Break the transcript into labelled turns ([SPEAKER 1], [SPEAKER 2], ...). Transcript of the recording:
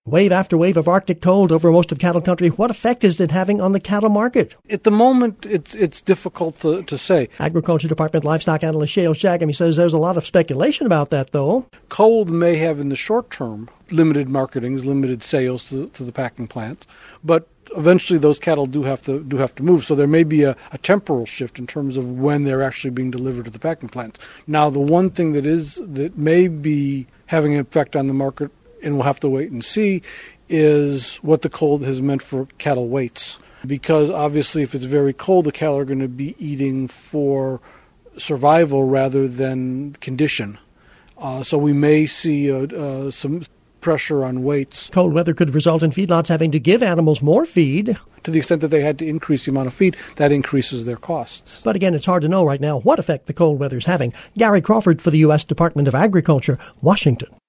[SPEAKER 1] Wave after wave of Arctic cold over most of cattle country. What effect is it having on the cattle market?
[SPEAKER 2] At the moment, it's difficult to say.
[SPEAKER 1] Agriculture Department livestock analyst Shale Shagam, he says there's a lot of speculation about that, though.
[SPEAKER 2] Cold may have, in the short term, limited marketings, limited sales to the packing plants, but eventually those cattle do have to move. So there may be a temporal shift in terms of when they're actually being delivered to the packing plants. Now, the one thing that may be having an effect on the market, and we'll have to wait and see, is what the cold has meant for cattle weights. Because obviously if it's very cold, the cattle are going to be eating for survival rather than condition. So we may see some pressure on weights.
[SPEAKER 1] Cold weather could result in feedlots having to give animals more feed.
[SPEAKER 2] To the extent that they had to increase the amount of feed, that increases their costs.
[SPEAKER 1] But again, it's hard to know right now what effect the cold weather's having. Gary Crawford for the U.S. Department of Agriculture, Washington.